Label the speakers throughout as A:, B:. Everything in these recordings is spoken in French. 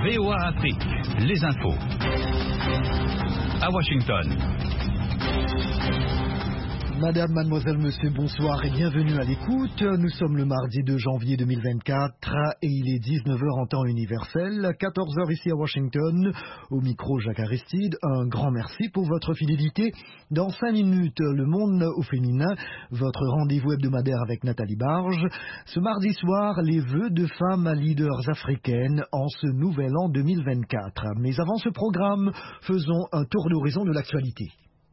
A: VOA Afrique, les infos. À Washington.
B: Madame, mademoiselle, monsieur, bonsoir et bienvenue à l'écoute. Nous sommes le mardi 2 janvier 2024 et il est 19h en temps universel, 14h ici à Washington. Au micro, Jacques Aristide, un grand merci pour votre fidélité. Dans 5 minutes, le monde au féminin, votre rendez-vous hebdomadaire avec Nathalie Barge. Ce mardi soir, les vœux de femmes leaders africaines en ce nouvel an 2024. Mais avant ce programme, faisons un tour d'horizon de l'actualité.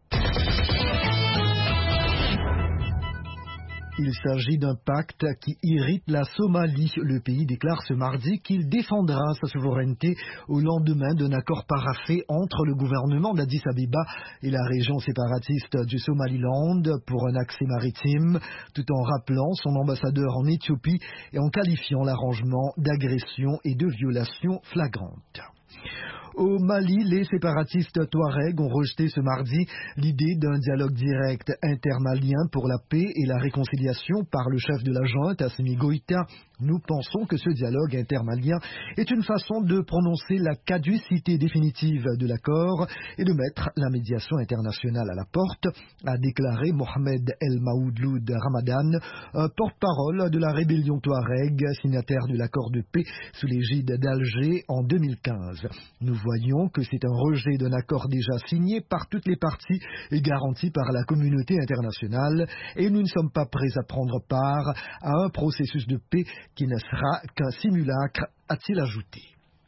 B: Il s'agit d'un pacte qui irrite la Somalie. Le pays déclare ce mardi qu'il défendra sa souveraineté au lendemain d'un accord paraphé entre le gouvernement d'Addis Abeba et la région séparatiste du Somaliland pour un accès maritime, tout en rappelant son ambassadeur en Éthiopie et en qualifiant l'arrangement d'agression et de violation flagrante. Au Mali, les séparatistes Touaregs ont rejeté ce mardi l'idée d'un dialogue direct intermalien pour la paix et la réconciliation par le chef de la junte, Assimi Goïta. Nous pensons que ce dialogue intermalien est une façon de prononcer la caducité définitive de l'accord et de mettre la médiation internationale à la porte, a déclaré Mohamed El Maouloud Ramadan, un porte-parole de la rébellion Touareg, signataire de l'accord de paix sous l'égide d'Alger en 2015. Nous voyons que c'est un rejet d'un accord déjà signé par toutes les parties et garanti par la communauté internationale, et nous ne sommes pas prêts à prendre part à un processus de paix qui ne sera qu'un simulacre, a-t-il ajouté.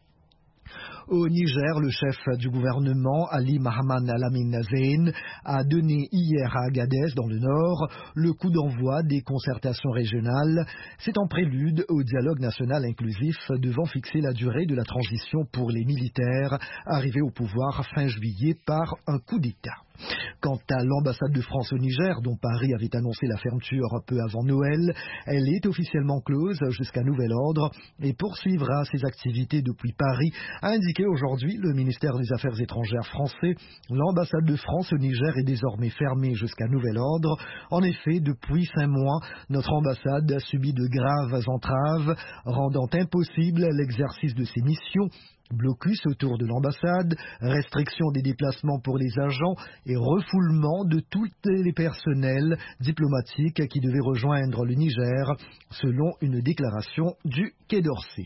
B: Au Niger, le chef du gouvernement, Ali Mahaman Lamine Zein, a donné hier à Agadez, dans le nord, le coup d'envoi des concertations régionales. C'est en prélude au dialogue national inclusif devant fixer la durée de la transition pour les militaires arrivés au pouvoir fin juillet par un coup d'État. Quant à l'ambassade de France au Niger, dont Paris avait annoncé la fermeture peu avant Noël, elle est officiellement close jusqu'à nouvel ordre et poursuivra ses activités depuis Paris, a indiqué aujourd'hui le ministère des Affaires étrangères français. L'ambassade de France au Niger est désormais fermée jusqu'à nouvel ordre. En effet, depuis 5 mois, notre ambassade a subi de graves entraves, rendant impossible l'exercice de ses missions. Blocus autour de l'ambassade, restriction des déplacements pour les agents et refoulement de tous les personnels diplomatiques qui devaient rejoindre le Niger, selon une déclaration du Quai d'Orsay.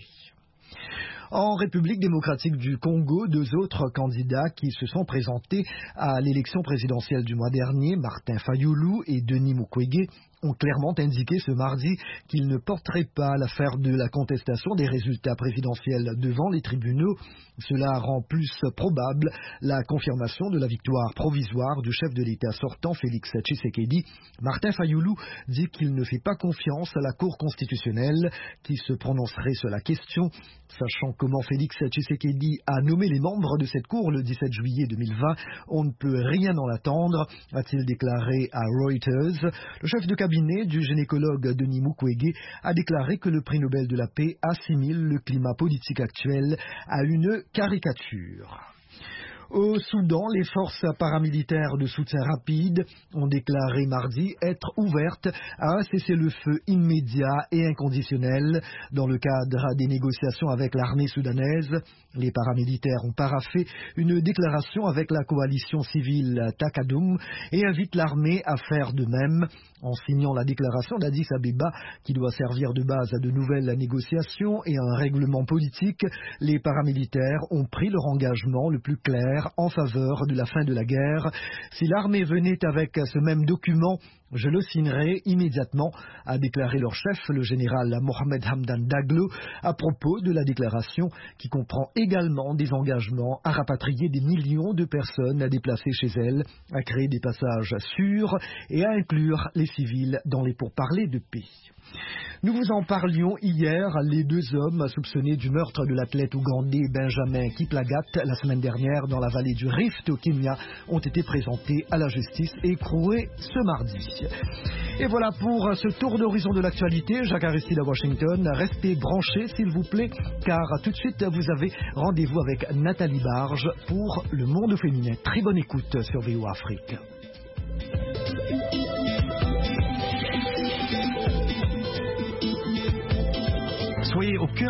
B: En République démocratique du Congo, 2 autres candidats qui se sont présentés à l'élection présidentielle du mois dernier, Martin Fayulu et Denis Mukwege, ont clairement indiqué ce mardi qu'ils ne porteraient pas l'affaire de la contestation des résultats présidentiels devant les tribunaux. Cela rend plus probable la confirmation de la victoire provisoire du chef de l'État sortant, Félix Tshisekedi. Martin Fayulu dit qu'il ne fait pas confiance à la Cour constitutionnelle qui se prononcerait sur la question. Sachant comment Félix Tshisekedi a nommé les membres de cette Cour le 17 juillet 2020, on ne peut rien en attendre, a-t-il déclaré à Reuters. Le chef de cabinet du gynécologue Denis Mukwege a déclaré que le prix Nobel de la paix assimile le climat politique actuel à une caricature. Au Soudan, les forces paramilitaires de soutien rapide ont déclaré mardi être ouvertes à un cessez-le-feu immédiat et inconditionnel dans le cadre des négociations avec l'armée soudanaise. Les paramilitaires ont paraphé une déclaration avec la coalition civile Takadoum et invitent l'armée à faire de même. En signant la déclaration d'Addis Abeba qui doit servir de base à de nouvelles négociations et à un règlement politique, les paramilitaires ont pris leur engagement le plus clair en faveur de la fin de la guerre. Si l'armée venait avec ce même document, je le signerai immédiatement, a déclaré leur chef, le général Mohamed Hamdan Daglo, à propos de la déclaration qui comprend également des engagements à rapatrier des millions de personnes déplacées chez elles, à créer des passages sûrs et à inclure les civils dans les pourparlers de paix. Nous vous en parlions hier, les 2 hommes soupçonnés du meurtre de l'athlète ougandais Benjamin Kiplagat la semaine dernière dans la vallée du Rift au Kenya ont été présentés à la justice et écroués ce mardi. Et voilà pour ce tour d'horizon de l'actualité. Jacques Aristide à Washington. Restez branchés s'il vous plaît, car tout de suite vous avez rendez-vous avec Nathalie Barge pour Le Monde féminin. Très bonne écoute sur VOA Afrique.
A: Soyez au cœur